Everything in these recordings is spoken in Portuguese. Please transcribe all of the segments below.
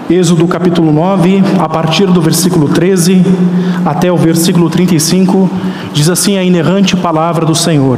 Êxodo capítulo 9, a partir do versículo 13 até o versículo 35, diz assim a inerrante palavra do Senhor.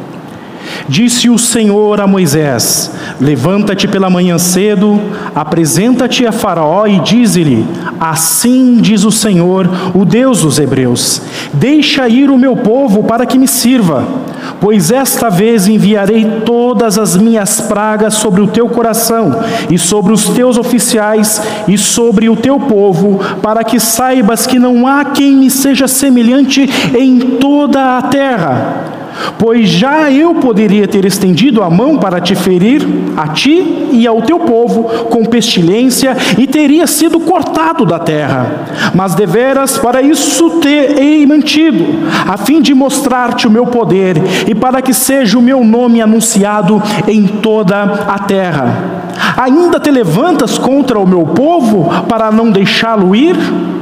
Disse o Senhor a Moisés: levanta-te pela manhã cedo, apresenta-te a Faraó e dize-lhe: assim diz o Senhor, o Deus dos Hebreus: deixa ir o meu povo para que me sirva, pois esta vez enviarei todas as minhas pragas sobre o teu coração e sobre os teus oficiais e sobre o teu povo, para que saibas que não há quem me seja semelhante em toda a terra. Pois já eu poderia ter estendido a mão para te ferir, a ti e ao teu povo, com pestilência, e teria sido cortado da terra. Mas deveras para isso te hei mantido, a fim de mostrar-te o meu poder, e para que seja o meu nome anunciado em toda a terra. Ainda te levantas contra o meu povo, para não deixá-lo ir?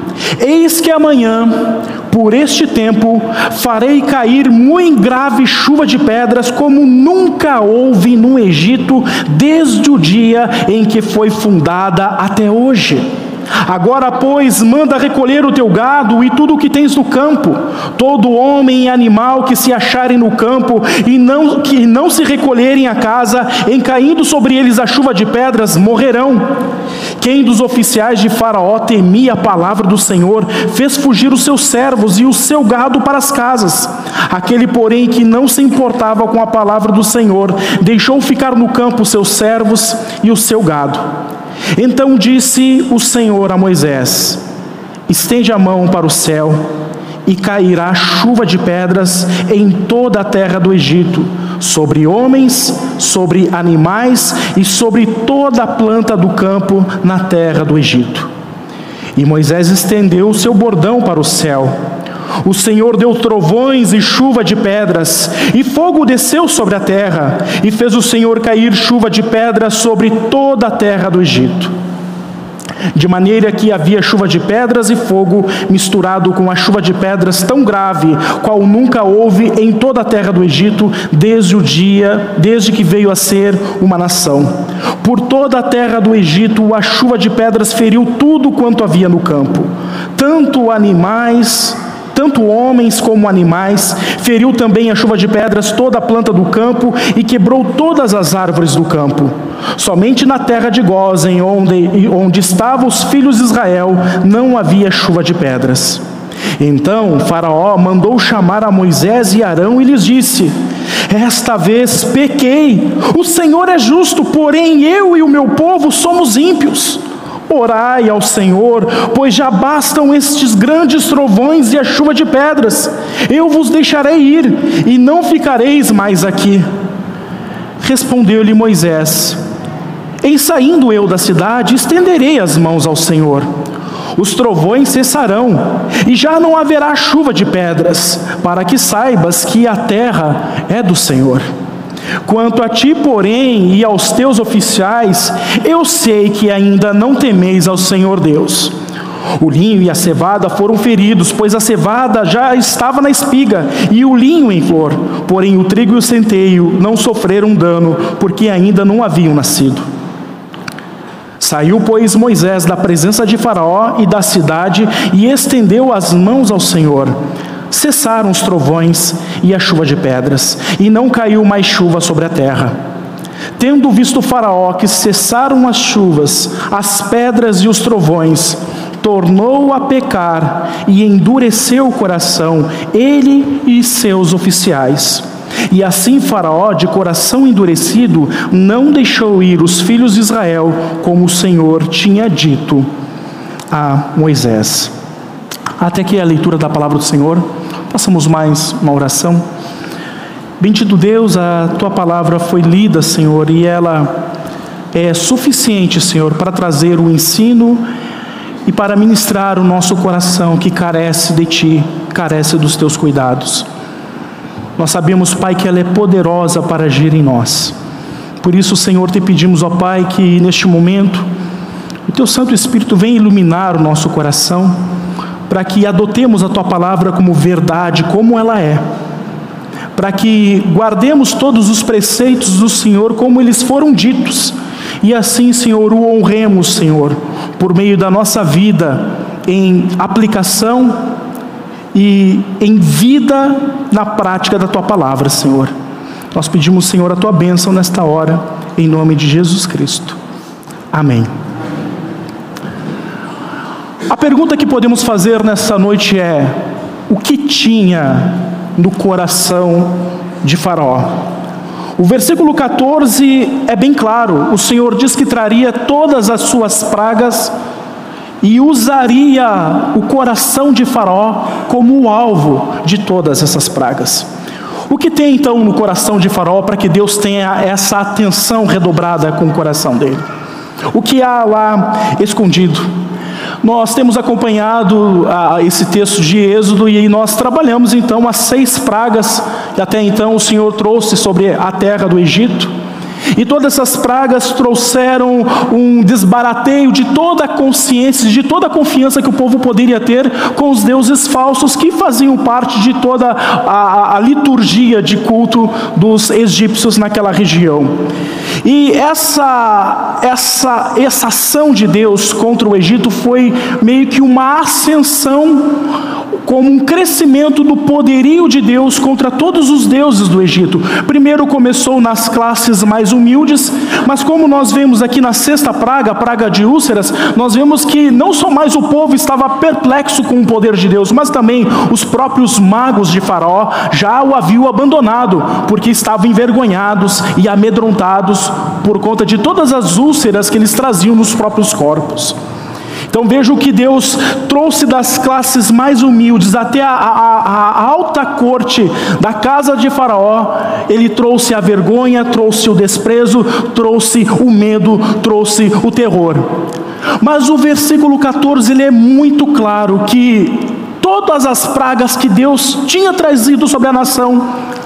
Eis que amanhã, por este tempo, farei cair muito grave chuva de pedras, como nunca houve no Egito, desde o dia em que foi fundada até hoje. Agora, pois, manda recolher o teu gado e tudo o que tens no campo, todo homem e animal que se acharem no campo, e que não se recolherem a casa, em caindo sobre eles a chuva de pedras, morrerão. Quem dos oficiais de Faraó temia a palavra do Senhor, fez fugir os seus servos e o seu gado para as casas. Aquele, porém, que não se importava com a palavra do Senhor, deixou ficar no campo os seus servos e o seu gado. Então disse o Senhor a Moisés: estende a mão para o céu, e cairá chuva de pedras em toda a terra do Egito, sobre homens, sobre animais e sobre toda a planta do campo na terra do Egito. E Moisés estendeu o seu bordão para o céu. O Senhor deu trovões e chuva de pedras, e fogo desceu sobre a terra, e fez o Senhor cair chuva de pedras sobre toda a terra do Egito. De maneira que havia chuva de pedras e fogo misturado com a chuva de pedras tão grave, qual nunca houve em toda a terra do Egito, desde que veio a ser uma nação. Por toda a terra do Egito, a chuva de pedras feriu tudo quanto havia no campo, tanto homens como animais. Feriu também a chuva de pedras toda a planta do campo e quebrou todas as árvores do campo. Somente na terra de Gósen, onde estavam os filhos de Israel, não havia chuva de pedras. Então Faraó mandou chamar a Moisés e Arão e lhes disse: esta vez pequei, o Senhor é justo, porém eu e o meu povo somos ímpios. Orai ao Senhor, pois já bastam estes grandes trovões e a chuva de pedras. Eu vos deixarei ir, e não ficareis mais aqui. Respondeu-lhe Moisés: em saindo eu da cidade, estenderei as mãos ao Senhor. Os trovões cessarão, e já não haverá chuva de pedras, para que saibas que a terra é do Senhor. Quanto a ti, porém, e aos teus oficiais, eu sei que ainda não temeis ao Senhor Deus. O linho e a cevada foram feridos, pois a cevada já estava na espiga, e o linho em flor. Porém o trigo e o centeio não sofreram dano, porque ainda não haviam nascido. Saiu, pois, Moisés da presença de Faraó e da cidade, e estendeu as mãos ao Senhor. Cessaram os trovões e a chuva de pedras, e não caiu mais chuva sobre a terra. Tendo visto Faraó que cessaram as chuvas, as pedras e os trovões, tornou a pecar e endureceu o coração, ele e seus oficiais. E assim Faraó, de coração endurecido, não deixou ir os filhos de Israel, como o Senhor tinha dito a Moisés. Até aqui a leitura da palavra do Senhor. Façamos mais uma oração. Bendito Deus, a Tua palavra foi lida, Senhor, e ela é suficiente, Senhor, para trazer o ensino e para ministrar o nosso coração que carece de Ti, carece dos Teus cuidados. Nós sabemos, Pai, que ela é poderosa para agir em nós. Por isso, Senhor, Te pedimos, ó Pai, que neste momento o Teu Santo Espírito venha iluminar o nosso coração, para que adotemos a Tua palavra como verdade, como ela é, para que guardemos todos os preceitos do Senhor como eles foram ditos, e assim, Senhor, o honremos, Senhor, por meio da nossa vida em aplicação e em vida na prática da Tua palavra, Senhor. Nós pedimos, Senhor, a Tua bênção nesta hora, em nome de Jesus Cristo. Amém. A pergunta que podemos fazer nessa noite é: o que tinha no coração de Faraó? O versículo 14 é bem claro. O Senhor diz que traria todas as suas pragas e usaria o coração de Faraó como o alvo de todas essas pragas. O que tem então no coração de Faraó para que Deus tenha essa atenção redobrada com o coração dele? O que há lá escondido? Nós temos acompanhado esse texto de Êxodo e nós trabalhamos então as 6 pragas que até então o Senhor trouxe sobre a terra do Egito. E todas essas pragas trouxeram um desbarateio de toda a consciência, de toda a confiança que o povo poderia ter com os deuses falsos que faziam parte de toda a liturgia de culto dos egípcios naquela região. E essa ação de Deus contra o Egito foi meio que uma ascensão, como um crescimento do poderio de Deus contra todos os deuses do Egito. Primeiro começou nas classes mais humildes, mas como nós vemos aqui na 6ª praga, a praga de úlceras, nós vemos que não só mais o povo estava perplexo com o poder de Deus, mas também os próprios magos de Faraó já o haviam abandonado, porque estavam envergonhados e amedrontados por conta de todas as úlceras que eles traziam nos próprios corpos. Então veja o que Deus trouxe das classes mais humildes até a alta corte da casa de Faraó. Ele trouxe a vergonha, trouxe o desprezo, trouxe o medo, trouxe o terror. Mas o versículo 14 ele é muito claro que todas as pragas que Deus tinha trazido sobre a nação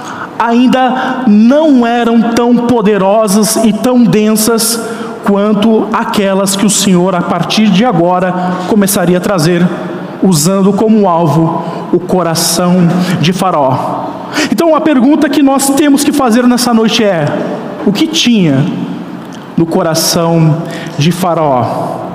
ainda não eram tão poderosas e tão densas quanto aquelas que o Senhor, a partir de agora, começaria a trazer, usando como alvo o coração de Faraó. Então a pergunta que nós temos que fazer nessa noite é: o que tinha no coração de Faraó?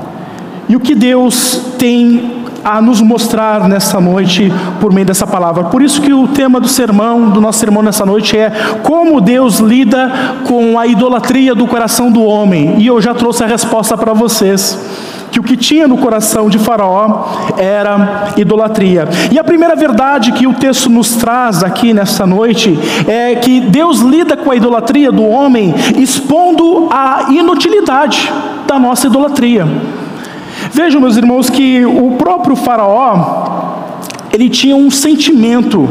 E o que Deus tem a nos mostrar nessa noite por meio dessa palavra? Por isso que o tema do nosso sermão nessa noite é como Deus lida com a idolatria do coração do homem. E eu já trouxe a resposta para vocês, que o que tinha no coração de Faraó era idolatria. E a primeira verdade que o texto nos traz aqui nessa noite é que Deus lida com a idolatria do homem expondo a inutilidade da nossa idolatria. Vejam, meus irmãos, que o próprio Faraó, ele tinha um sentimento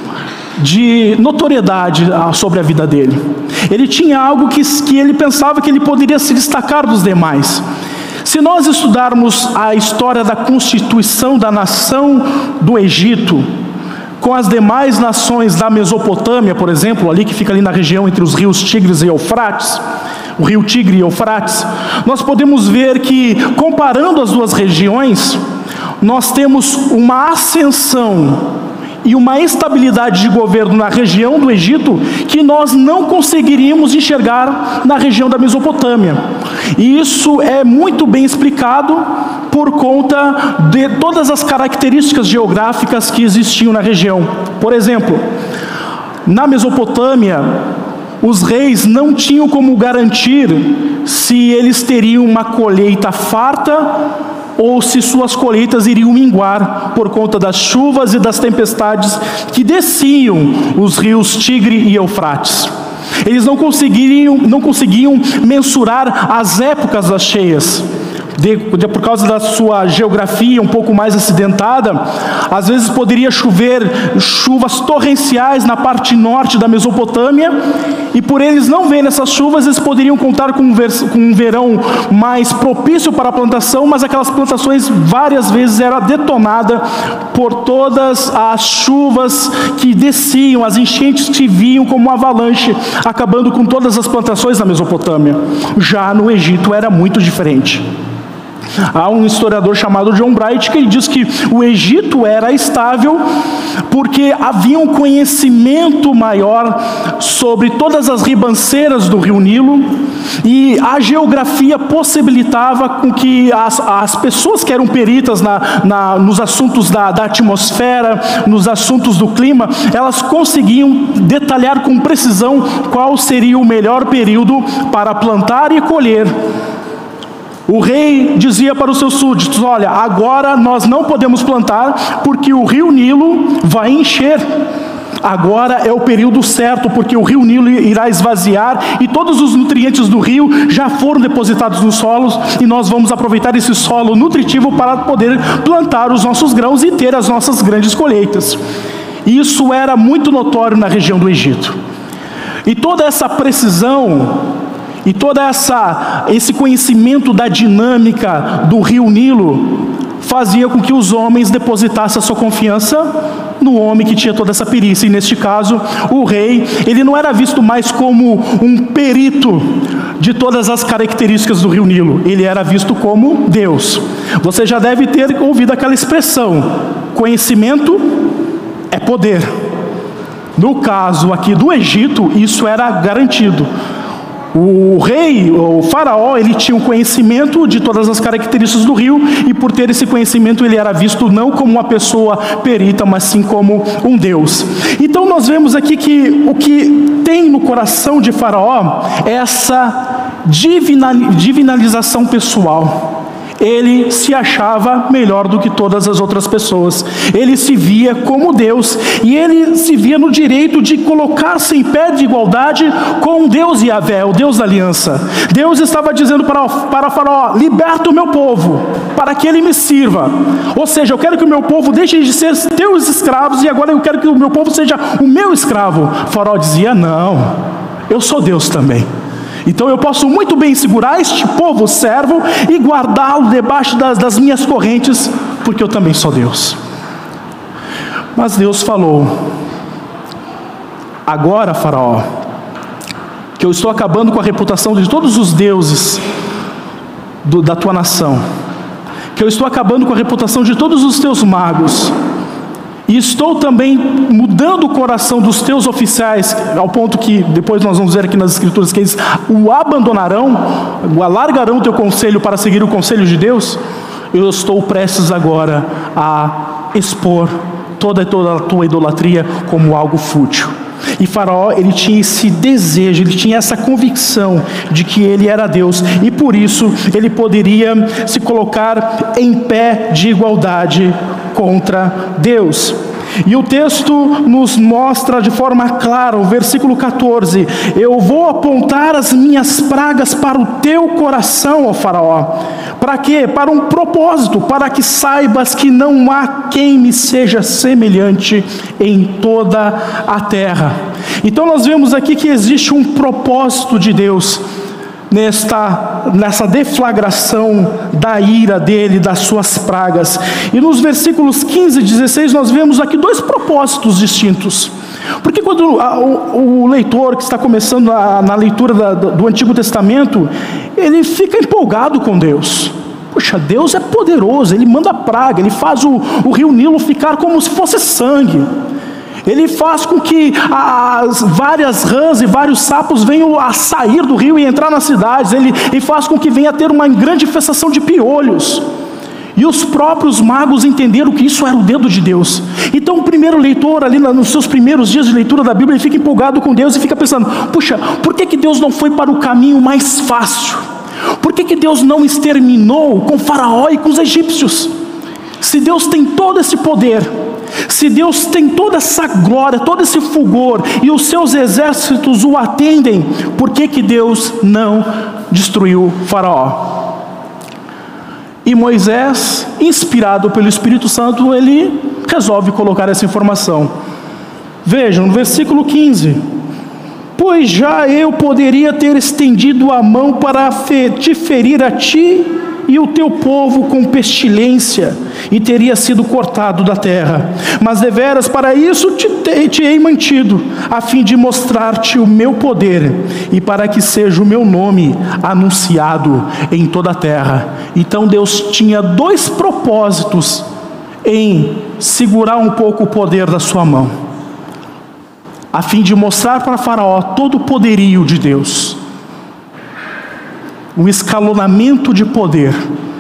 de notoriedade sobre a vida dele. Ele tinha algo que ele pensava que ele poderia se destacar dos demais. Se nós estudarmos a história da constituição da nação do Egito com as demais nações da Mesopotâmia, por exemplo, ali que fica ali na região entre os rios Tigres e Eufrates, o rio Tigre e Eufrates, nós podemos ver que, comparando as duas regiões, nós temos uma ascensão e uma estabilidade de governo na região do Egito que nós não conseguiríamos enxergar na região da Mesopotâmia. E isso é muito bem explicado por conta de todas as características geográficas que existiam na região. Por exemplo, na Mesopotâmia, os reis não tinham como garantir se eles teriam uma colheita farta ou se suas colheitas iriam minguar por conta das chuvas e das tempestades que desciam os rios Tigre e Eufrates. Eles não conseguiam mensurar as épocas das cheias. Por causa da sua geografia um pouco mais acidentada, às vezes poderia chover chuvas torrenciais na parte norte da Mesopotâmia, e por eles não verem essas chuvas, eles poderiam contar com um verão mais propício para a plantação, mas aquelas plantações várias vezes eram detonadas por todas as chuvas que desciam, as enchentes que vinham como uma avalanche, acabando com todas as plantações na Mesopotâmia. Já no Egito era muito diferente. Há um historiador chamado John Bright que ele diz que o Egito era estável porque havia um conhecimento maior sobre todas as ribanceiras do rio Nilo, e a geografia possibilitava com que as pessoas que eram peritas nos assuntos da atmosfera, nos assuntos do clima, elas conseguiam detalhar com precisão qual seria o melhor período para plantar e colher. O rei dizia para os seus súditos: olha, agora nós não podemos plantar porque o rio Nilo vai encher. Agora é o período certo, porque o rio Nilo irá esvaziar e todos os nutrientes do rio já foram depositados nos solos, e nós vamos aproveitar esse solo nutritivo para poder plantar os nossos grãos e ter as nossas grandes colheitas. Isso era muito notório na região do Egito. E toda essa precisão e todo esse conhecimento da dinâmica do rio Nilo fazia com que os homens depositassem a sua confiança no homem que tinha toda essa perícia. E neste caso, o rei, ele não era visto mais como um perito de todas as características do rio Nilo, ele era visto como Deus. Você já deve ter ouvido aquela expressão: conhecimento é poder. No caso aqui do Egito, isso era garantido. O rei, o faraó, ele tinha um conhecimento de todas as características do rio, e por ter esse conhecimento ele era visto não como uma pessoa perita, mas sim como um Deus. Então nós vemos aqui que o que tem no coração de Faraó é essa divinalização pessoal. Ele se achava melhor do que todas as outras pessoas. Ele se via como Deus, e ele se via no direito de colocar-se em pé de igualdade com Deus Yahvé, o Deus da aliança. Deus estava dizendo para Faraó: liberta o meu povo, para que ele me sirva. Ou seja, eu quero que o meu povo deixe de ser teus escravos, e agora eu quero que o meu povo seja o meu escravo. Faraó dizia: não, eu sou Deus também. Então eu posso muito bem segurar este povo servo e guardá-lo debaixo das minhas correntes, porque eu também sou Deus. Mas Deus falou: agora, Faraó, que eu estou acabando com a reputação de todos os deuses da tua nação, que eu estou acabando com a reputação de todos os teus magos, e estou também mudando o coração dos teus oficiais, ao ponto que depois nós vamos ver aqui nas Escrituras que eles o abandonarão, alargarão o teu conselho para seguir o conselho de Deus. Eu estou prestes agora a expor toda a tua idolatria como algo fútil. E Faraó, ele tinha esse desejo, ele tinha essa convicção de que ele era Deus, e por isso ele poderia se colocar em pé de igualdade contra Deus. E o texto nos mostra de forma clara, o versículo 14: eu vou apontar as minhas pragas para o teu coração, ó Faraó. Para quê? Para um propósito, para que saibas que não há quem me seja semelhante em toda a terra. Então nós vemos aqui que existe um propósito de Deus nessa deflagração da ira dele, das suas pragas. E nos versículos 15 e 16 nós vemos aqui dois propósitos distintos. Porque quando o leitor que está começando na leitura do Antigo Testamento, ele fica empolgado com Deus. Poxa, Deus é poderoso, ele manda praga, ele faz o rio Nilo ficar como se fosse sangue. Ele faz com que as várias rãs e vários sapos venham a sair do rio e entrar nas cidades. Ele faz com que venha a ter uma grande infestação de piolhos. E os próprios magos entenderam que isso era o dedo de Deus. Então o primeiro leitor ali nos seus primeiros dias de leitura da Bíblia, ele fica empolgado com Deus e fica pensando: puxa, por que Deus não foi para o caminho mais fácil? Por que Deus não exterminou com Faraó e com os egípcios? Se Deus tem todo esse poder, se Deus tem toda essa glória, todo esse fulgor, e os seus exércitos o atendem, por que Deus não destruiu Faraó? E Moisés, inspirado pelo Espírito Santo, ele resolve colocar essa informação. Vejam, no versículo 15: pois já eu poderia ter estendido a mão para te ferir a ti e o teu povo com pestilência, e teria sido cortado da terra. Mas deveras para isso te hei mantido, a fim de mostrar-te o meu poder, e para que seja o meu nome anunciado em toda a terra. Então Deus tinha dois propósitos em segurar um pouco o poder da sua mão, a fim de mostrar para Faraó todo o poderio de Deus, um escalonamento de poder,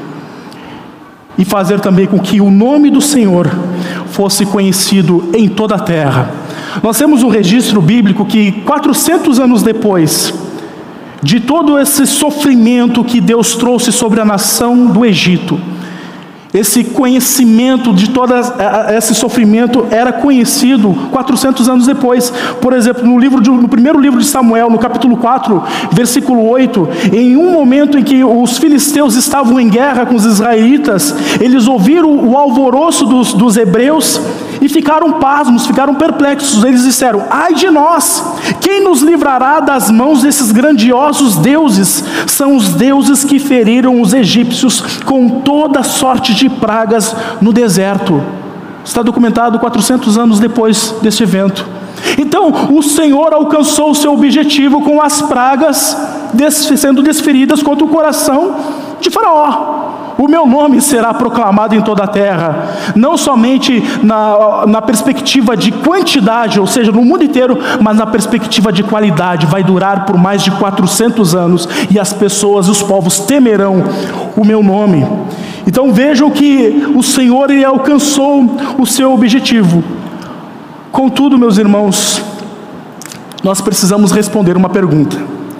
e fazer também com que o nome do Senhor fosse conhecido em toda a terra. Nós temos um registro bíblico que 400 anos depois de todo esse sofrimento que Deus trouxe sobre a nação do Egito, esse conhecimento de todo esse sofrimento era conhecido 400 anos depois. Por exemplo, no primeiro livro de Samuel, no capítulo 4, versículo 8, em um momento em que os filisteus estavam em guerra com os israelitas, eles ouviram o alvoroço dos hebreus e ficaram pasmos, ficaram perplexos. Eles disseram: ai de nós, quem nos livrará das mãos desses grandiosos deuses? São os deuses que feriram os egípcios com toda sorte de pragas no deserto. Está documentado 400 anos depois deste evento. Então o Senhor alcançou o seu objetivo com as pragas sendo desferidas contra o coração de Faraó. O meu nome será proclamado em toda a terra, não somente na perspectiva de quantidade, ou seja, no mundo inteiro, mas na perspectiva de qualidade. Vai durar por mais de 400 anos, e as pessoas, os povos temerão o meu nome. Então vejam que o Senhor, ele alcançou o seu objetivo. Contudo, meus irmãos, nós precisamos responder uma pergunta.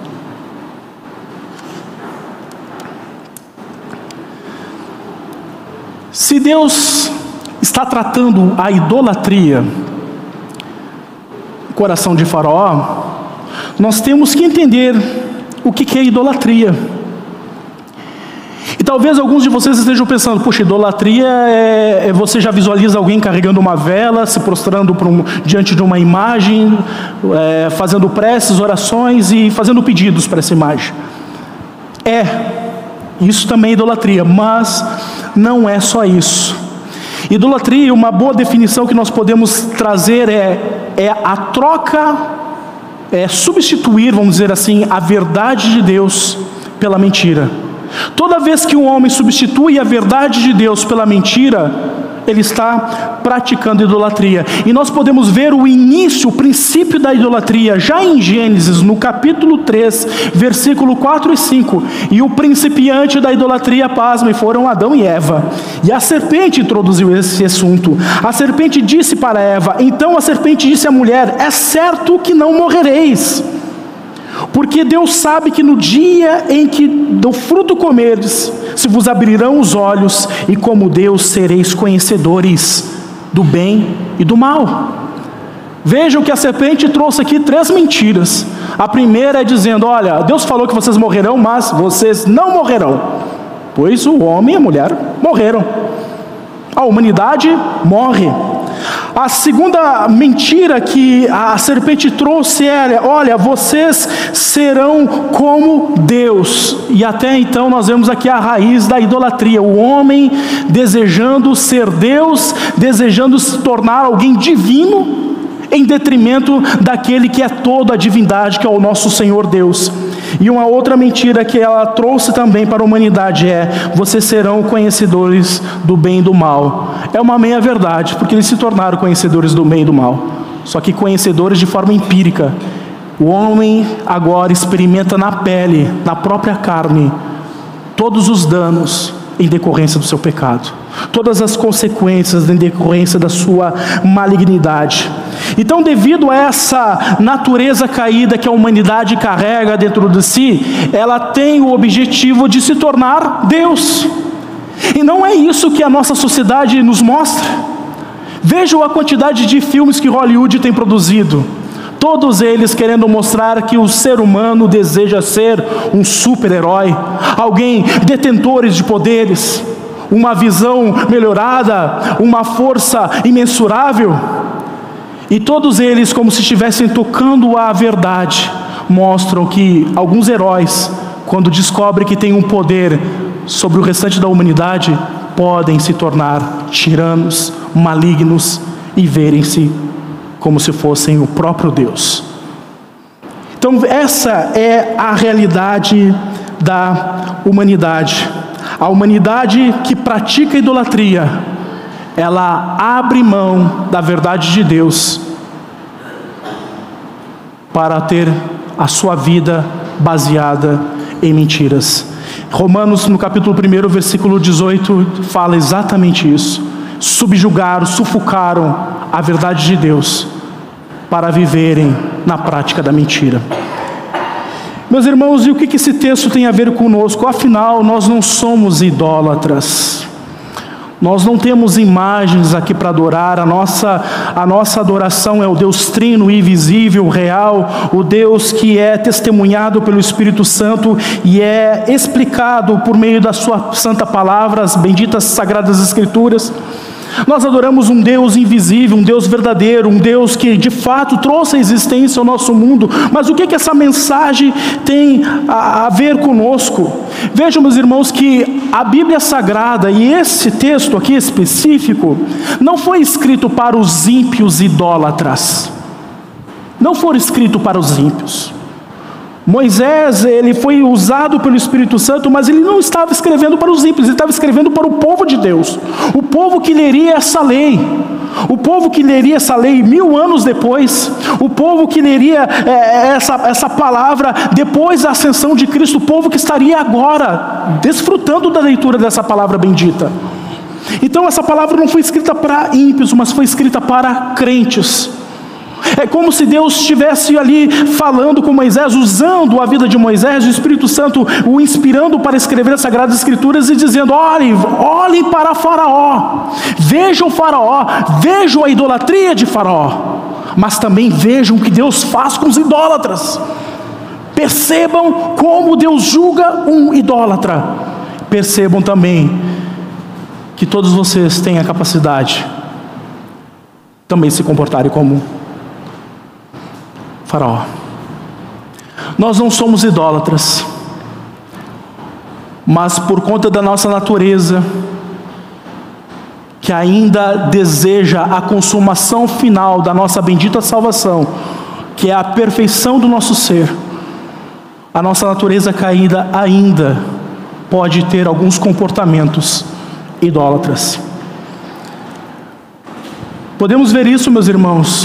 Se Deus está tratando a idolatria no coração de Faraó, nós temos que entender o que é idolatria. E talvez alguns de vocês estejam pensando: puxa, idolatria você já visualiza alguém carregando uma vela, se prostrando diante de uma imagem, fazendo preces, orações e fazendo pedidos para essa imagem. Isso também é idolatria, mas não é só isso. Idolatria, uma boa definição que nós podemos trazer é a troca, substituir, vamos dizer assim, a verdade de Deus pela mentira. Toda vez que um homem substitui a verdade de Deus pela mentira, ele está praticando idolatria. E nós podemos ver o início, o princípio da idolatria, já em Gênesis, no capítulo 3, versículo 4 e 5. E o principiante da idolatria, pasmem, foram Adão e Eva. E a serpente introduziu esse assunto. A serpente disse para Eva: então a serpente disse à mulher: é certo que não morrereis, porque Deus sabe que no dia em que do fruto comerdes, se vos abrirão os olhos, e como Deus sereis conhecedores do bem e do mal. Vejam que a serpente trouxe aqui 3 mentiras. A primeira é dizendo: olha, Deus falou que vocês morrerão, mas vocês não morrerão, pois o homem e a mulher morreram. A humanidade morre. A segunda mentira que a serpente trouxe é: olha, vocês serão como Deus. E até então nós vemos aqui a raiz da idolatria: o homem desejando ser Deus, desejando se tornar alguém divino, em detrimento daquele que é toda a divindade, que é o nosso Senhor Deus. E uma outra mentira que ela trouxe também para a humanidade é: vocês serão conhecedores do bem e do mal. É uma meia verdade, porque eles se tornaram conhecedores do bem e do mal, só que conhecedores de forma empírica. O homem agora experimenta na pele, na própria carne, todos os danos em decorrência do seu pecado, todas as consequências em decorrência da sua malignidade. Então, devido a essa natureza caída que a humanidade carrega dentro de si, ela tem o objetivo de se tornar Deus. E não é isso que a nossa sociedade nos mostra. Vejam a quantidade de filmes que Hollywood tem produzido, todos eles querendo mostrar que o ser humano deseja ser um super-herói, alguém detentores de poderes, uma visão melhorada, uma força imensurável. E todos eles, como se estivessem tocando a verdade, mostram que alguns heróis, quando descobrem que têm um poder sobre o restante da humanidade, podem se tornar tiranos, malignos e verem-se como se fossem o próprio Deus. Então essa é a realidade da humanidade. A humanidade que pratica idolatria, ela abre mão da verdade de Deus para ter a sua vida baseada em mentiras. Romanos, no capítulo 1, versículo 18, fala exatamente isso. Subjugaram, sufocaram a verdade de Deus para viverem na prática da mentira. Meus irmãos, e o que esse texto tem a ver conosco? Afinal, nós não somos idólatras. Nós não temos imagens aqui para adorar. A nossa adoração é o Deus trino, invisível, real, o Deus que é testemunhado pelo Espírito Santo e é explicado por meio da sua santa palavra, as benditas sagradas escrituras. Nós adoramos um Deus invisível, um Deus verdadeiro, um Deus que de fato trouxe a existência ao nosso mundo. Mas o que essa mensagem tem a ver conosco? Vejam, meus irmãos, que a Bíblia Sagrada e esse texto aqui específico não foi escrito para os ímpios idólatras. Não foi escrito para os ímpios. Moisés, ele foi usado pelo Espírito Santo, mas ele não estava escrevendo para os ímpios, ele estava escrevendo para o povo de Deus, o povo que leria essa lei, o povo que leria essa lei 1000 anos depois, o povo que leria essa palavra depois da ascensão de Cristo, o povo que estaria agora desfrutando da leitura dessa palavra bendita. Então essa palavra não foi escrita para ímpios, mas foi escrita para crentes. É como se Deus estivesse ali falando com Moisés, usando a vida de Moisés, o Espírito Santo o inspirando para escrever as Sagradas Escrituras e dizendo: olhem para Faraó, vejam a idolatria de Faraó, mas também vejam o que Deus faz com os idólatras. Percebam como Deus julga um idólatra. Percebam também que todos vocês têm a capacidade também de se comportarem como Faraó. Nós não somos idólatras, mas por conta da nossa natureza, que ainda deseja a consumação final da nossa bendita salvação, que é a perfeição do nosso ser, a nossa natureza caída ainda pode ter alguns comportamentos idólatras. Podemos ver isso, meus irmãos,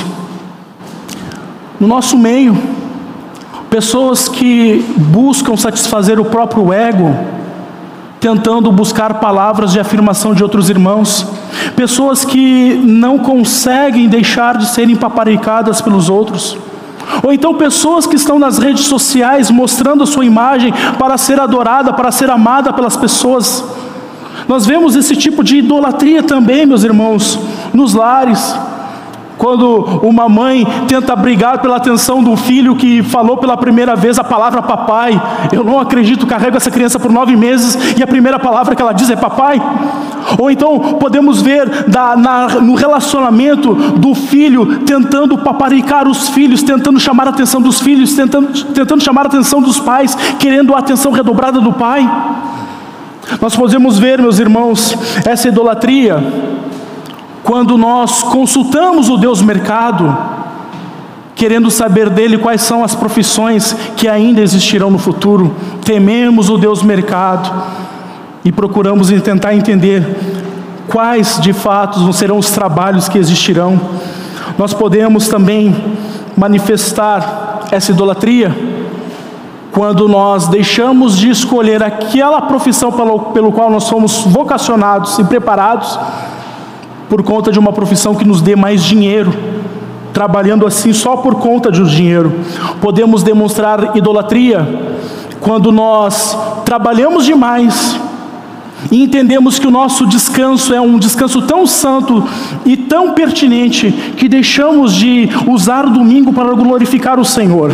no nosso meio, pessoas que buscam satisfazer o próprio ego, tentando buscar palavras de afirmação de outros irmãos, pessoas que não conseguem deixar de serem paparicadas pelos outros, ou então pessoas que estão nas redes sociais mostrando a sua imagem para ser adorada, para ser amada pelas pessoas. Nós vemos esse tipo de idolatria também, meus irmãos, nos lares. Quando uma mãe tenta brigar pela atenção do filho que falou pela primeira vez a palavra papai, eu não acredito, carrego essa criança por 9 meses e a primeira palavra que ela diz é papai. Ou então podemos ver no relacionamento do filho tentando paparicar os filhos, tentando chamar a atenção dos filhos, tentando chamar a atenção dos pais, querendo a atenção redobrada do pai. Nós podemos ver, meus irmãos, essa idolatria quando nós consultamos o Deus mercado, querendo saber dele quais são as profissões que ainda existirão no futuro. Tememos o Deus mercado e procuramos tentar entender quais de fato serão os trabalhos que existirão. Nós podemos também manifestar essa idolatria quando nós deixamos de escolher aquela profissão pelo qual nós somos vocacionados e preparados, por conta de uma profissão que nos dê mais dinheiro, trabalhando assim só por conta do dinheiro. Podemos demonstrar idolatria quando nós trabalhamos demais e entendemos que o nosso descanso é um descanso tão santo e tão pertinente que deixamos de usar o domingo para glorificar o Senhor.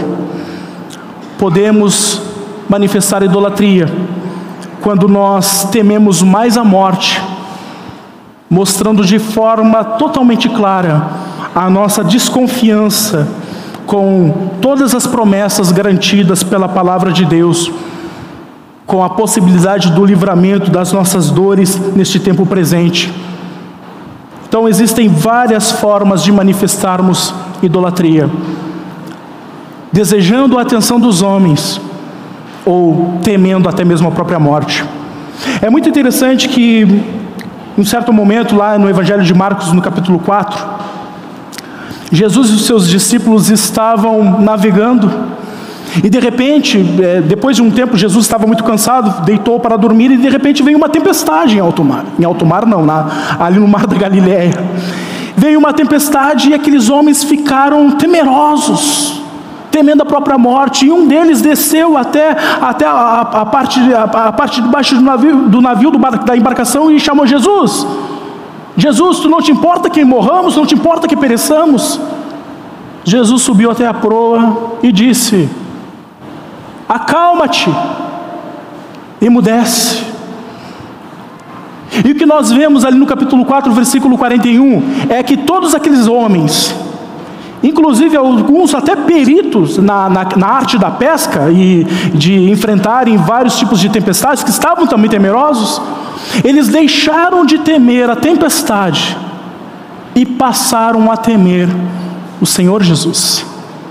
Podemos manifestar idolatria quando nós tememos mais a morte, mostrando de forma totalmente clara a nossa desconfiança com todas as promessas garantidas pela palavra de Deus, com a possibilidade do livramento das nossas dores neste tempo presente. Então existem várias formas de manifestarmos idolatria: desejando a atenção dos homens, ou temendo até mesmo a própria morte. É muito interessante que, em um certo momento, lá no Evangelho de Marcos, no capítulo 4, Jesus e os seus discípulos estavam navegando, e de repente, depois de um tempo, Jesus estava muito cansado, deitou para dormir, e de repente veio uma tempestade em alto mar. Em alto mar não, ali no mar da Galileia. Veio uma tempestade e aqueles homens ficaram temerosos, temendo a própria morte, e um deles desceu até a parte de baixo do navio da embarcação e chamou Jesus. Jesus, tu não te importa que morramos, não te importa que pereçamos? Jesus subiu até a proa e disse: acalma-te, emudece. E o que nós vemos ali no capítulo 4, versículo 41, é que todos aqueles homens, inclusive alguns até peritos na arte da pesca e de enfrentarem vários tipos de tempestades, que estavam também temerosos, eles deixaram de temer a tempestade e passaram a temer o Senhor Jesus.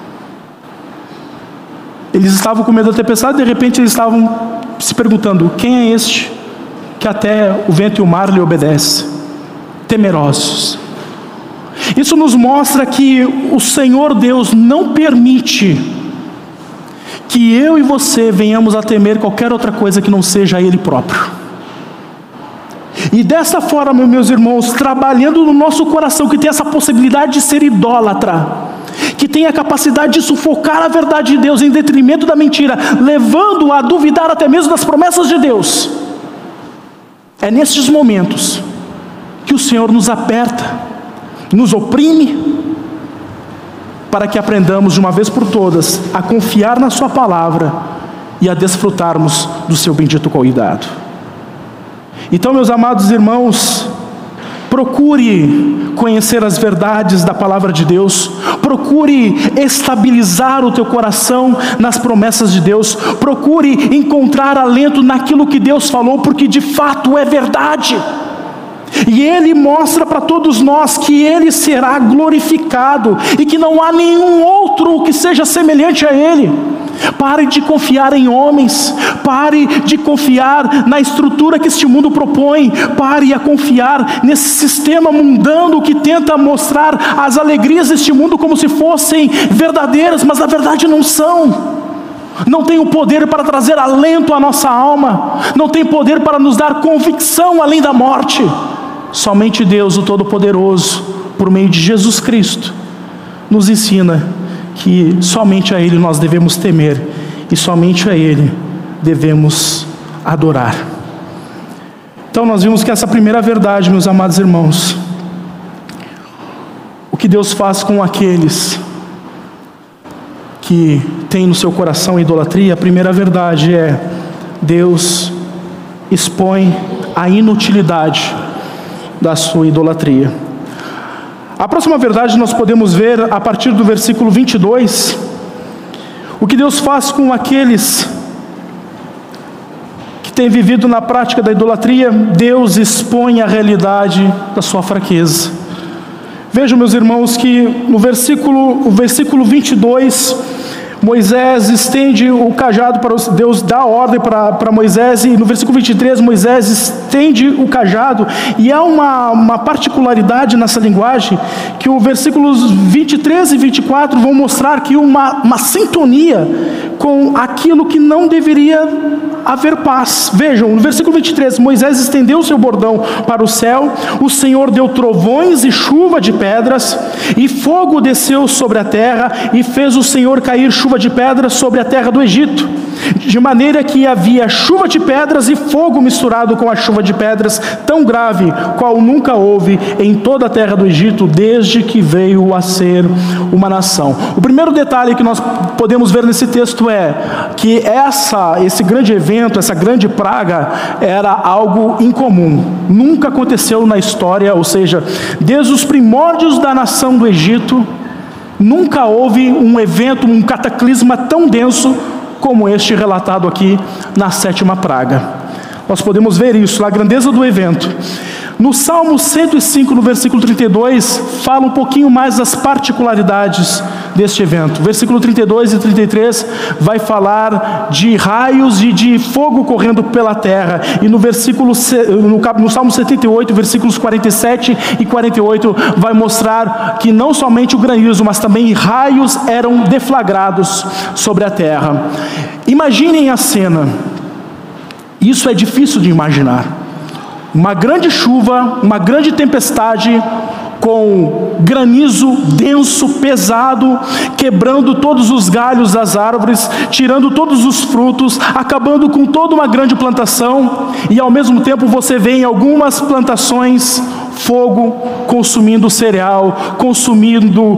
Eles estavam com medo da tempestade, de repente eles estavam se perguntando: quem é este que até o vento e o mar lhe obedecem? Temerosos. Isso nos mostra que o Senhor Deus não permite que eu e você venhamos a temer qualquer outra coisa que não seja Ele próprio. E dessa forma, meus irmãos, trabalhando no nosso coração, que tem essa possibilidade de ser idólatra, que tem a capacidade de sufocar a verdade de Deus em detrimento da mentira, levando-o a duvidar até mesmo das promessas de Deus, é nesses momentos que o Senhor nos aperta, nos oprime, para que aprendamos de uma vez por todas a confiar na sua palavra e a desfrutarmos do seu bendito cuidado. Então, meus amados irmãos, procure conhecer as verdades da palavra de Deus, procure estabilizar o teu coração nas promessas de Deus, procure encontrar alento naquilo que Deus falou, porque de fato é verdade. E Ele mostra para todos nós que Ele será glorificado e que não há nenhum outro que seja semelhante a Ele. Pare de confiar em homens, pare de confiar na estrutura que este mundo propõe, pare a confiar nesse sistema mundano que tenta mostrar as alegrias deste mundo como se fossem verdadeiras, mas na verdade não são. Não tem o poder para trazer alento à nossa alma, não tem poder para nos dar convicção além da morte. Somente Deus, o Todo-Poderoso, por meio de Jesus Cristo, nos ensina que somente a Ele nós devemos temer e somente a Ele devemos adorar. Então nós vimos que essa primeira verdade, meus amados irmãos, o que Deus faz com aqueles que têm no seu coração idolatria, a primeira verdade é: Deus expõe a inutilidade da sua idolatria. A próxima verdade nós podemos ver a partir do versículo 22, o que Deus faz com aqueles que têm vivido na prática da idolatria. Deus expõe a realidade da sua fraqueza. Vejam, meus irmãos, que no versículo 22, Moisés estende o cajado para Deus, dá ordem para Moisés, e no versículo 23 Moisés estende o cajado, e há uma particularidade nessa linguagem, que os versículos 23 e 24 vão mostrar que uma sintonia com aquilo que não deveria haver paz. Vejam, no versículo 23, Moisés estendeu o seu bordão para o céu, o Senhor deu trovões e chuva de pedras, e fogo desceu sobre a terra, e fez o Senhor cair chuva de pedras sobre a terra do Egito, de maneira que havia chuva de pedras e fogo misturado com a chuva de pedras, tão grave qual nunca houve em toda a terra do Egito, desde que veio a ser uma nação. O primeiro detalhe que nós podemos ver nesse texto é que esse grande evento, essa grande praga, era algo incomum, nunca aconteceu na história, ou seja, desde os primórdios da nação do Egito, nunca houve um evento, um cataclisma tão denso como este relatado aqui na 7ª praga. Nós podemos ver isso, a grandeza do evento. No Salmo 105, no versículo 32, fala um pouquinho mais das particularidades deste evento. Versículo 32 e 33 vai falar de raios e de fogo correndo pela terra. E no Salmo 78, versículos 47 e 48, vai mostrar que não somente o granizo, mas também raios eram deflagrados sobre a terra. Imaginem a cena. Isso é difícil de imaginar. Uma grande chuva, uma grande tempestade, com granizo denso, pesado, quebrando todos os galhos das árvores, tirando todos os frutos, acabando com toda uma grande plantação, e ao mesmo tempo você vê em algumas plantações fogo consumindo o cereal, consumindo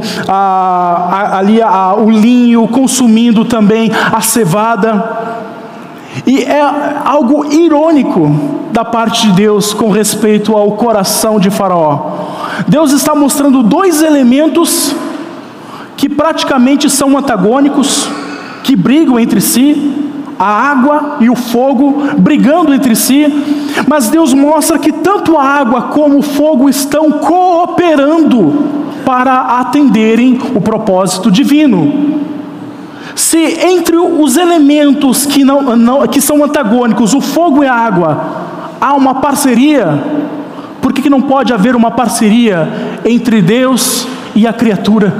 o linho, consumindo também a cevada. E é algo irônico da parte de Deus com respeito ao coração de Faraó. Deus está mostrando dois elementos que praticamente são antagônicos, que brigam entre si, a água e o fogo brigando entre si, mas Deus mostra que tanto a água como o fogo estão cooperando para atenderem o propósito divino. Se entre os elementos que são antagônicos, o fogo e a água, há uma parceria, por que não pode haver uma parceria entre Deus e a criatura?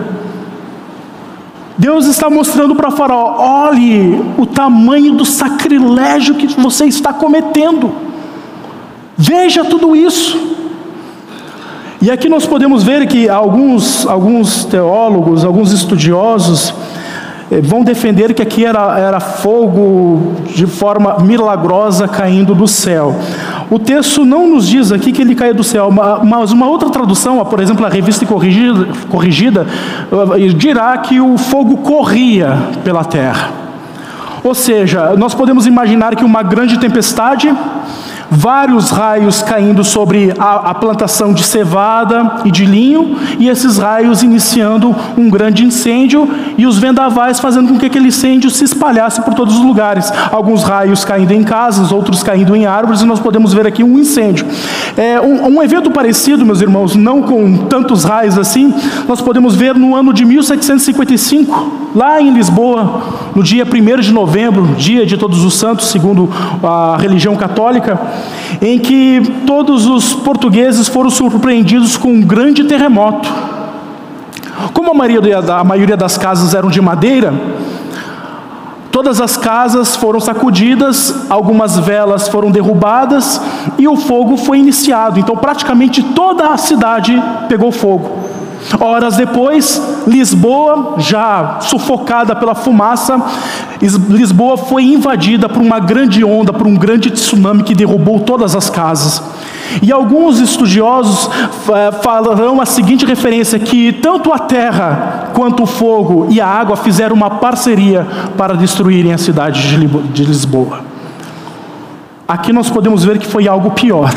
Deus está mostrando para Faraó: olhe o tamanho do sacrilégio que você está cometendo, veja tudo isso. E aqui nós podemos ver que alguns teólogos, alguns estudiosos vão defender que aqui era fogo de forma milagrosa caindo do céu. O texto não nos diz aqui que ele caia do céu, mas uma outra tradução, por exemplo, a Revista Corrigida, dirá que o fogo corria pela terra. Ou seja, nós podemos imaginar que uma grande tempestade, vários raios caindo sobre a plantação de cevada e de linho, e esses raios iniciando um grande incêndio, e os vendavais fazendo com que aquele incêndio se espalhasse por todos os lugares. Alguns raios caindo em casas, outros caindo em árvores, e nós podemos ver aqui um incêndio. Um evento parecido, meus irmãos, não com tantos raios assim, nós podemos ver no ano de 1755, lá em Lisboa, no dia 1º de novembro, dia de Todos os Santos, segundo a religião católica, em que todos os portugueses foram surpreendidos com um grande terremoto. Como a maioria das casas eram de madeira, todas as casas foram sacudidas, algumas velas foram derrubadas e o fogo foi iniciado. Então praticamente toda a cidade pegou fogo. Horas depois, Lisboa, já sufocada pela fumaça, Lisboa foi invadida por uma grande onda, por um grande tsunami que derrubou todas as casas. E alguns estudiosos falarão a seguinte referência, que tanto a terra quanto o fogo e a água fizeram uma parceria para destruírem a cidade de Lisboa. Aqui nós podemos ver que foi algo pior,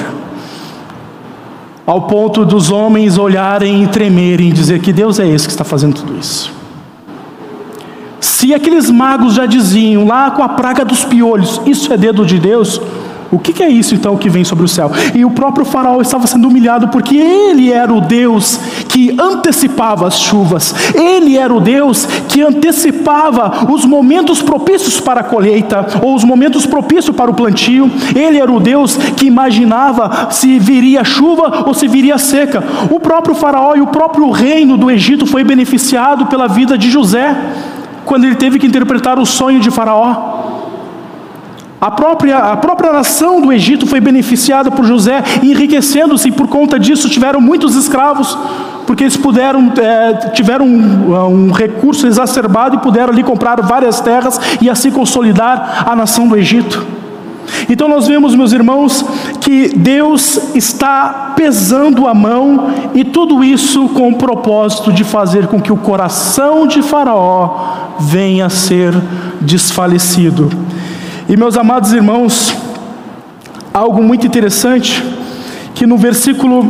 ao ponto dos homens olharem e tremerem e dizer: que Deus é esse que está fazendo tudo isso? Se aqueles magos já diziam lá com a praga dos piolhos, isso é dedo de Deus, o que é isso então que vem sobre o céu? E o próprio Faraó estava sendo humilhado porque ele era o Deus que antecipava as chuvas, ele era o Deus que antecipava os momentos propícios para a colheita, ou os momentos propícios para o plantio. Ele era o Deus que imaginava se viria chuva ou se viria seca. O próprio Faraó e o próprio reino do Egito foi beneficiado pela vida de José, quando ele teve que interpretar o sonho de Faraó. A própria nação do Egito foi beneficiada por José, enriquecendo-se, e por conta disso tiveram muitos escravos, porque eles tiveram um recurso exacerbado e puderam ali comprar várias terras e assim consolidar a nação do Egito. Então nós vemos, meus irmãos, que Deus está pesando a mão, e tudo isso com o propósito de fazer com que o coração de Faraó venha a ser desfalecido. E, meus amados irmãos, algo muito interessante, que no versículo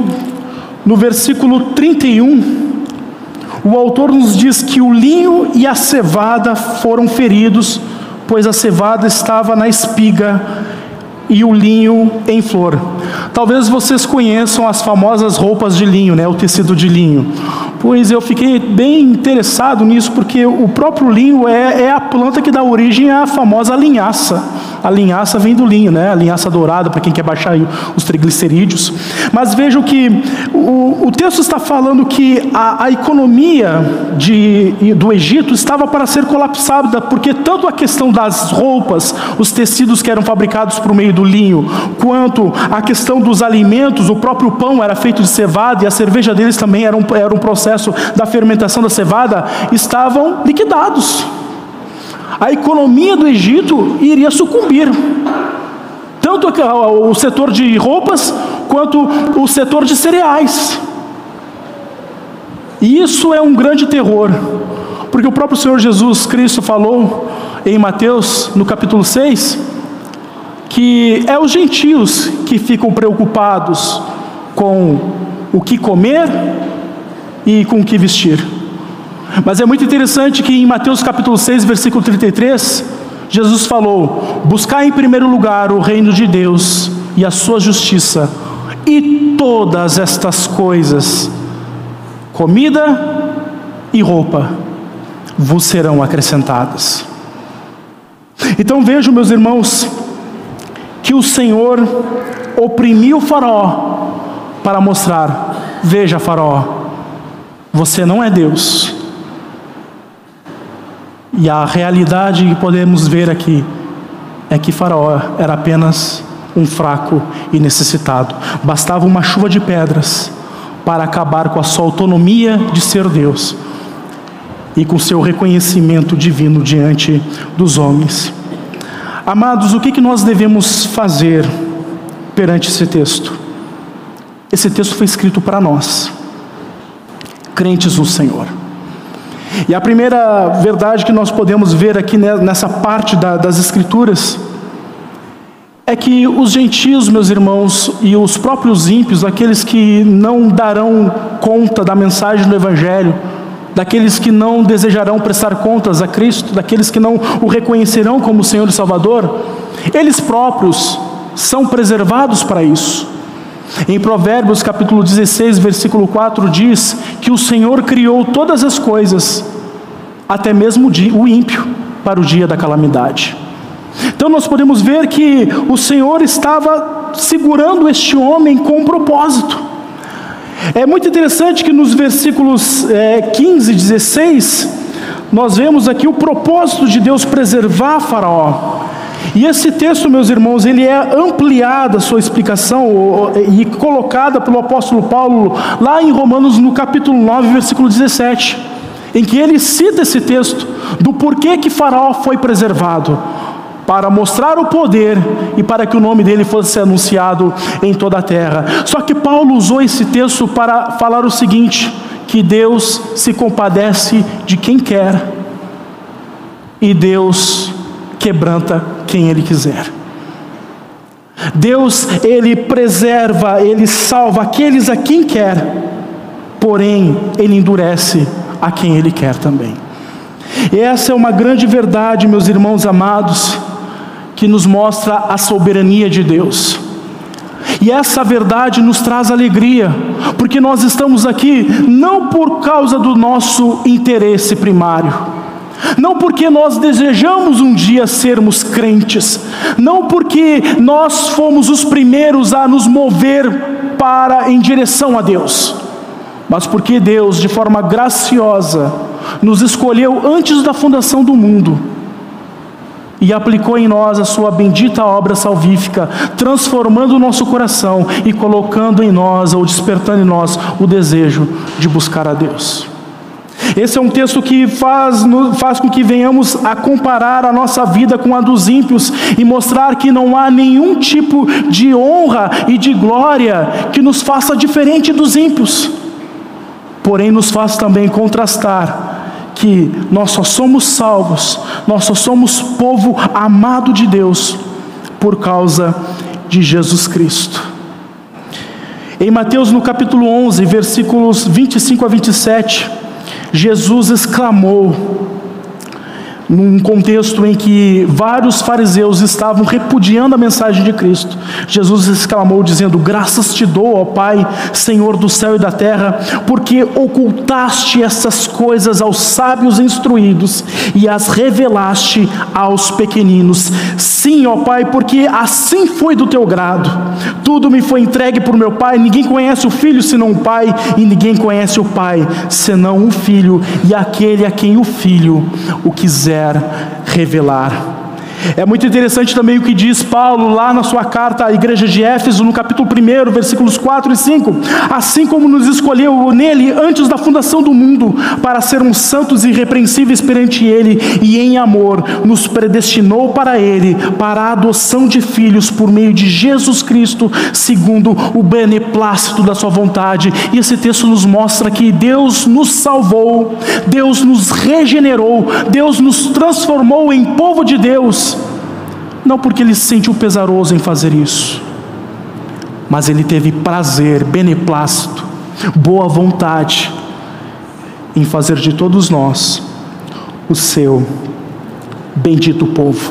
31, o autor nos diz que o linho e a cevada foram feridos pois a cevada estava na espiga e o linho em flor. Talvez vocês conheçam as famosas roupas de linho, né? O tecido de linho. Pois eu fiquei bem interessado nisso, porque o próprio linho é a planta que dá origem à famosa linhaça. A linhaça vem do linho, né? A linhaça dourada, para quem quer baixar aí os triglicerídeos. Mas vejam que o texto está falando que a economia do Egito estava para ser colapsada, porque tanto a questão das roupas, os tecidos que eram fabricados por meio do linho, quanto a questão dos alimentos, o próprio pão era feito de cevada e a cerveja deles também era um processo da fermentação da cevada, estavam liquidados. A economia do Egito iria sucumbir, tanto o setor de roupas quanto o setor de cereais. E isso é um grande terror, porque o próprio Senhor Jesus Cristo falou em Mateus, no capítulo 6, que é os gentios que ficam preocupados com o que comer e com o que vestir. Mas é muito interessante que em Mateus capítulo 6, versículo 33, Jesus falou: buscai em primeiro lugar o reino de Deus e a sua justiça, e todas estas coisas, comida e roupa, vos serão acrescentadas. Então vejam, meus irmãos, que o Senhor oprimiu o Faraó para mostrar: veja, Faraó, você não é Deus. E a realidade que podemos ver aqui é que Faraó era apenas um fraco e necessitado. Bastava uma chuva de pedras para acabar com a sua autonomia de ser Deus e com seu reconhecimento divino diante dos homens. Amados, o que nós devemos fazer perante esse texto? Esse texto foi escrito para nós, crentes no Senhor. E a primeira verdade que nós podemos ver aqui nessa parte das Escrituras é que os gentios, meus irmãos, e os próprios ímpios, aqueles que não darão conta da mensagem do Evangelho, daqueles que não desejarão prestar contas a Cristo, daqueles que não o reconhecerão como Senhor e Salvador, eles próprios são preservados para isso. Em Provérbios capítulo 16, versículo 4 diz que o Senhor criou todas as coisas, até mesmo o ímpio, para o dia da calamidade. Então nós podemos ver que o Senhor estava segurando este homem com um propósito. É muito interessante que nos versículos 15 e 16, nós vemos aqui o propósito de Deus preservar Faraó. E esse texto, meus irmãos, ele é ampliada a sua explicação e colocada pelo apóstolo Paulo lá em Romanos, no capítulo 9, versículo 17, em que ele cita esse texto do porquê que Faraó foi preservado, para mostrar o poder e para que o nome dele fosse anunciado em toda a terra. Só que Paulo usou esse texto para falar o seguinte: que Deus se compadece de quem quer e Deus quebranta quem Ele quiser. Deus, Ele preserva, Ele salva aqueles a quem quer, porém Ele endurece a quem Ele quer também. E essa é uma grande verdade, meus irmãos amados, que nos mostra a soberania de Deus. E essa verdade nos traz alegria, porque nós estamos aqui não por causa do nosso interesse primário, não porque nós desejamos um dia sermos crentes, não porque nós fomos os primeiros a nos mover em direção a Deus, mas porque Deus, de forma graciosa, nos escolheu antes da fundação do mundo e aplicou em nós a sua bendita obra salvífica, transformando o nosso coração e colocando em nós, ou despertando em nós, o desejo de buscar a Deus. Esse é um texto que faz com que venhamos a comparar a nossa vida com a dos ímpios e mostrar que não há nenhum tipo de honra e de glória que nos faça diferente dos ímpios. Porém, nos faz também contrastar que nós só somos salvos, nós só somos povo amado de Deus por causa de Jesus Cristo. Em Mateus, no capítulo 11, versículos 25 a 27, Jesus exclamou: num contexto em que vários fariseus estavam repudiando a mensagem de Cristo, Jesus exclamou dizendo: graças te dou, ó Pai, Senhor do céu e da terra, porque ocultaste essas coisas aos sábios instruídos e as revelaste aos pequeninos. Sim, ó Pai, porque assim foi do teu grado. Tudo me foi entregue por meu Pai. Ninguém conhece o Filho senão o Pai, e ninguém conhece o Pai senão o Filho, e aquele a quem o Filho o quiser revelar. É muito interessante também o que diz Paulo lá na sua carta à igreja de Éfeso, no capítulo 1, versículos 4 e 5. Assim como nos escolheu nele antes da fundação do mundo, para sermos santos e irrepreensíveis perante ele, e em amor nos predestinou para ele, para a adoção de filhos por meio de Jesus Cristo, segundo o beneplácito da sua vontade. E esse texto nos mostra que Deus nos salvou, Deus nos regenerou, Deus nos transformou em povo de Deus, não porque ele se sentiu pesaroso em fazer isso, mas ele teve prazer, beneplácito, boa vontade em fazer de todos nós o seu bendito povo.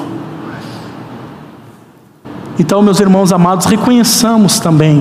Então, meus irmãos amados, reconheçamos também,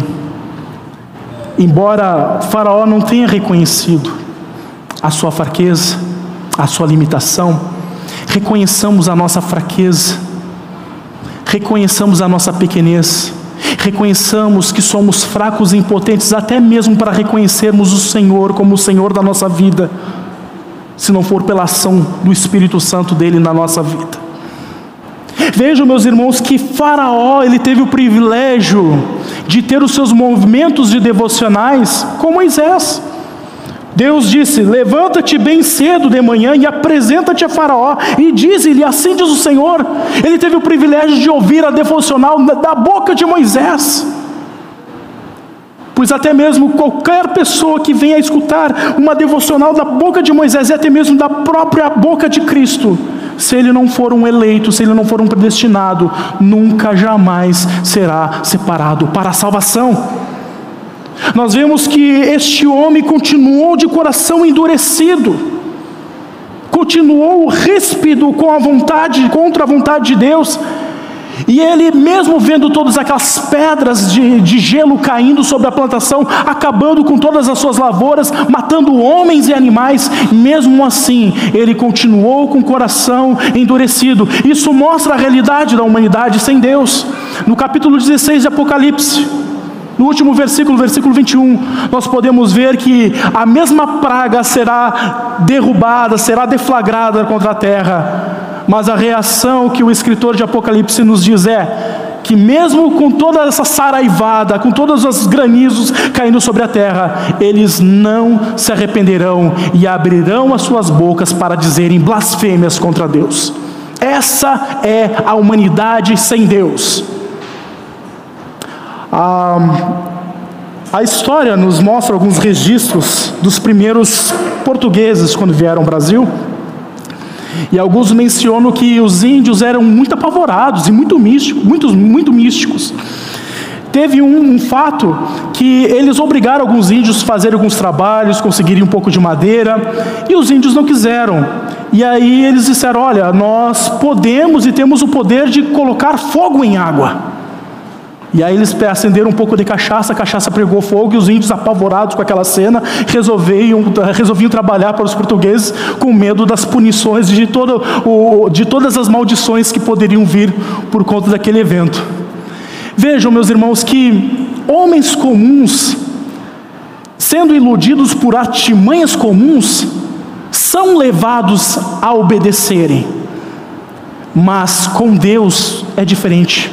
embora Faraó não tenha reconhecido a sua fraqueza, a sua limitação, reconheçamos a nossa fraqueza, reconheçamos a nossa pequenez, reconheçamos que somos fracos e impotentes até mesmo para reconhecermos o Senhor como o Senhor da nossa vida, se não for pela ação do Espírito Santo dele na nossa vida. Vejam, meus irmãos, que Faraó, ele teve o privilégio de ter os seus movimentos de devocionais com Moisés. Deus disse: levanta-te bem cedo de manhã e apresenta-te a Faraó e dize-lhe, assim diz o Senhor. Ele teve o privilégio de ouvir a devocional da boca de Moisés, pois até mesmo qualquer pessoa que venha a escutar uma devocional da boca de Moisés, e até mesmo da própria boca de Cristo, se ele não for um eleito, se ele não for um predestinado, nunca jamais será separado para a salvação. Nós vemos que este homem continuou de coração endurecido, continuou ríspido com a vontade, contra a vontade de Deus, e ele, mesmo vendo todas aquelas pedras de gelo caindo sobre a plantação, acabando com todas as suas lavouras, matando homens e animais, mesmo assim, ele continuou com o coração endurecido. Isso mostra a realidade da humanidade sem Deus. No capítulo 16 de Apocalipse, no último versículo, versículo 21, nós podemos ver que a mesma praga será derrubada, será deflagrada contra a terra, mas a reação que o escritor de Apocalipse nos diz é que mesmo com toda essa saraivada, com todos os granizos caindo sobre a terra, eles não se arrependerão e abrirão as suas bocas para dizerem blasfêmias contra Deus. Essa é a humanidade sem Deus. A história nos mostra alguns registros dos primeiros portugueses quando vieram ao Brasil, e alguns mencionam que os índios eram muito apavorados e muito místicos. Teve um fato que eles obrigaram alguns índios a fazerem alguns trabalhos, conseguirem um pouco de madeira, e os índios não quiseram. E aí eles disseram: olha, nós podemos e temos o poder de colocar fogo em água. E aí eles acenderam um pouco de cachaça, a cachaça pegou fogo, e os índios, apavorados com aquela cena, resolviam trabalhar para os portugueses com medo das punições, de todas as maldições que poderiam vir por conta daquele evento. Vejam, meus irmãos, que homens comuns, sendo iludidos por artimanhas comuns, são levados a obedecerem, mas com Deus é diferente.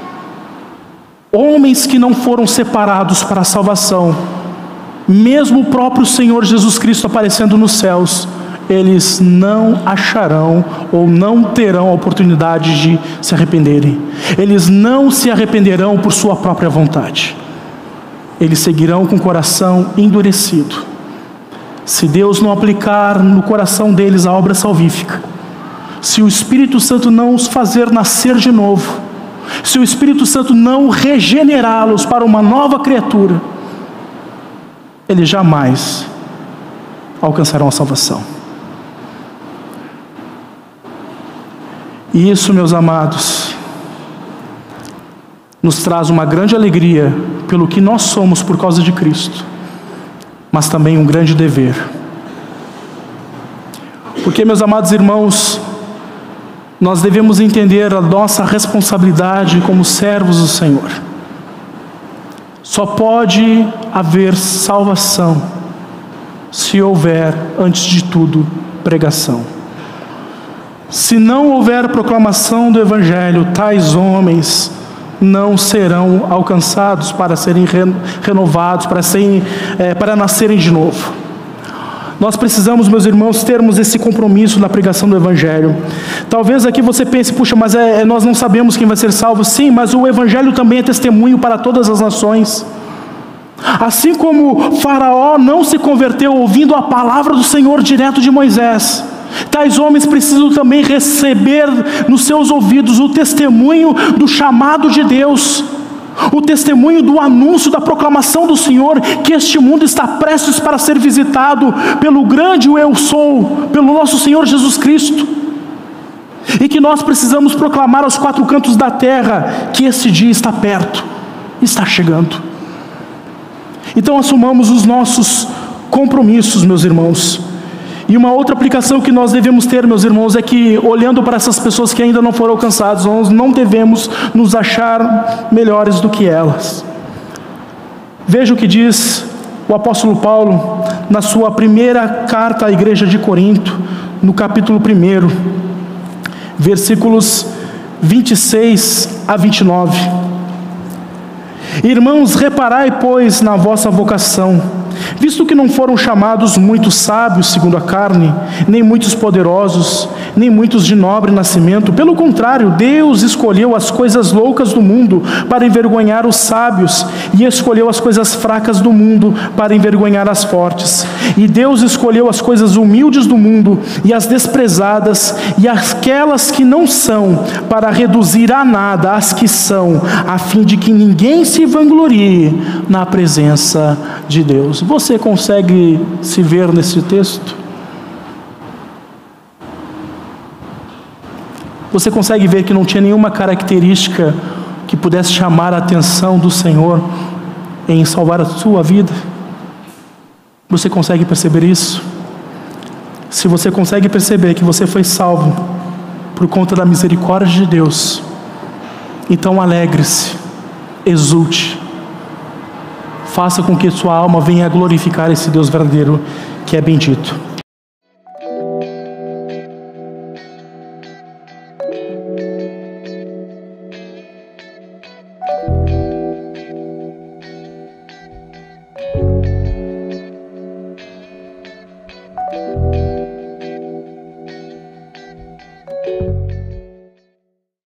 Homens que não foram separados para a salvação, mesmo o próprio Senhor Jesus Cristo aparecendo nos céus, eles não acharão ou não terão a oportunidade de se arrependerem. Eles não se arrependerão por sua própria vontade. Eles seguirão com o coração endurecido. Se Deus não aplicar no coração deles a obra salvífica, se o Espírito Santo não os fazer nascer de novo, se o Espírito Santo não regenerá-los para uma nova criatura, eles jamais alcançarão a salvação. E isso, meus amados, nos traz uma grande alegria pelo que nós somos por causa de Cristo, mas também um grande dever. Porque, meus amados irmãos, nós devemos entender a nossa responsabilidade como servos do Senhor. Só pode haver salvação se houver, antes de tudo, pregação. Se não houver proclamação do Evangelho, tais homens não serão alcançados para serem renovados, para nascerem de novo. Nós precisamos, meus irmãos, termos esse compromisso na pregação do Evangelho. Talvez aqui você pense, puxa, mas nós não sabemos quem vai ser salvo. Sim, mas o Evangelho também é testemunho para todas as nações. Assim como Faraó não se converteu ouvindo a palavra do Senhor direto de Moisés, tais homens precisam também receber nos seus ouvidos o testemunho do chamado de Deus, o testemunho do anúncio da proclamação do Senhor, que este mundo está prestes para ser visitado pelo grande Eu Sou, pelo nosso Senhor Jesus Cristo, e que nós precisamos proclamar aos quatro cantos da terra que esse dia está perto, está chegando. Então assumamos os nossos compromissos, meus irmãos. E uma outra aplicação que nós devemos ter, meus irmãos, é que, olhando para essas pessoas que ainda não foram alcançadas, nós não devemos nos achar melhores do que elas. Veja o que diz o apóstolo Paulo na sua primeira carta à igreja de Corinto, no capítulo 1, versículos 26 a 29. Irmãos, reparai, pois, na vossa vocação, visto que não foram chamados muitos sábios segundo a carne, nem muitos poderosos, nem muitos de nobre nascimento. Pelo contrário, Deus escolheu as coisas loucas do mundo para envergonhar os sábios, e escolheu as coisas fracas do mundo para envergonhar as fortes. E Deus escolheu as coisas humildes do mundo e as desprezadas e aquelas que não são, para reduzir a nada as que são, a fim de que ninguém se vanglorie na presença de Deus. Você consegue se ver nesse texto? Você consegue ver que não tinha nenhuma característica que pudesse chamar a atenção do Senhor em salvar a sua vida? Você consegue perceber isso? Se você consegue perceber que você foi salvo por conta da misericórdia de Deus, então alegre-se, exulte, faça com que sua alma venha a glorificar esse Deus verdadeiro que é bendito.